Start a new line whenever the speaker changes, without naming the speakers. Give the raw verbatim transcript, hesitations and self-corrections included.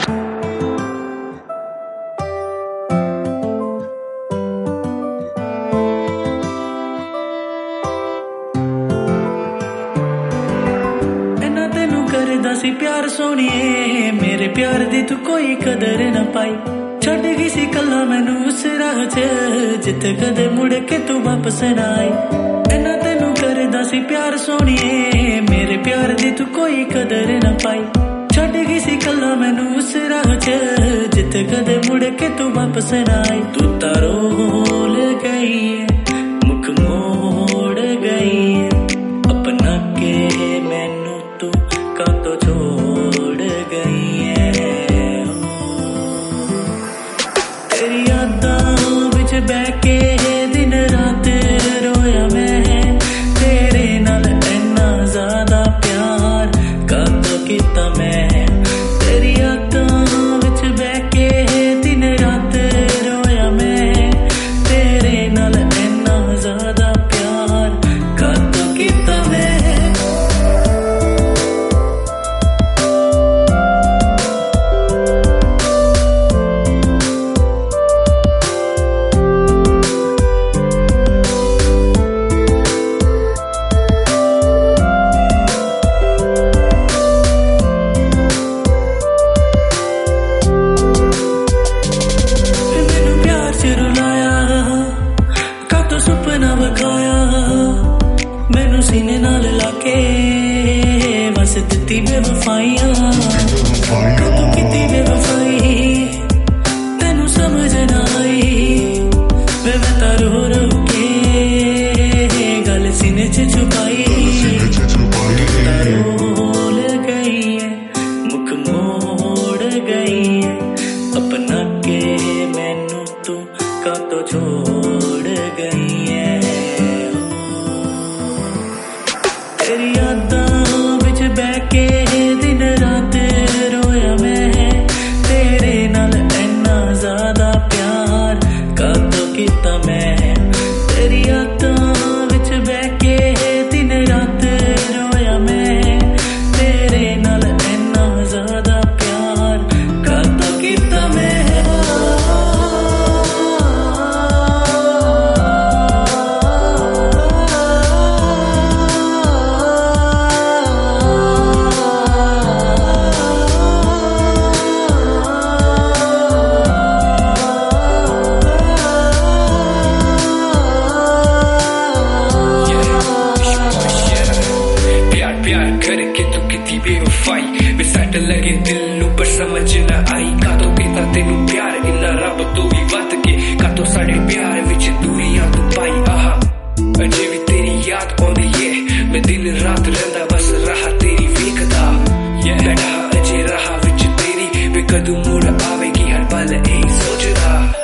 सी प्यार सोनिए मेरे प्यार दी तू कोई कदर न पाई छड़ गई सी कला मैनू उस राह च जिते कदे मुड़ के तू वापस ना आई इना तेनू करदा सी प्यार सोनिए मेरे प्यार दी तू कोई कदर न पाई छड़ गई सी कला मैनू उस राह च जिते कदे मुड़ के तू वापस ना आई तू तारो रोल गई मुख मोड़ गई अपना के मैनू तू का तो छोड़ गई है तेरी यादां विच बह के दिन रात रोया मैं तेरे नाल इन्ना ज्यादा प्यार कदों कीता मैं तेरी यादां विच बह के दिन रात रोया मैं तेरे नाल इन्ना ज्यादा प्यार कदों कीता मैं सुपना बखाया मैनू सीने नाल लाके बस दित्ती बेवफाइयां कदों कीती बेवफाई तेनू समझ ना आई वे मैं तारो रो के गल सीने च छुपाई रोल गई है मुख मोड़ गई है अपना के मैनू तू का तो छोड़ गई तेरी यादां विच बह के दिन रात रोया मैं तेरे नाल इन्ना ज्यादा प्यार कदों कीता मैं तेरी यादां विच बह के दिन रात रोया मैं तेरे नाल इन्ना ज्यादा प्यार कदों कीता मैं
बेवफाई सट लगे दिल नू पर समझ ना आई कातों कीता तेनू प्यार इन्ना रब तो भी वध के कातों साढ़े प्यार विच दूरियां तू पाई आहा अजे भी तेरी याद आउंदी है मैं दिन रात रहिंदा बस राह तेरी वेखदा बैठा अजे राह विच तेरी वे कदों मुड़ आवेगी हर पल ऐ सोचदा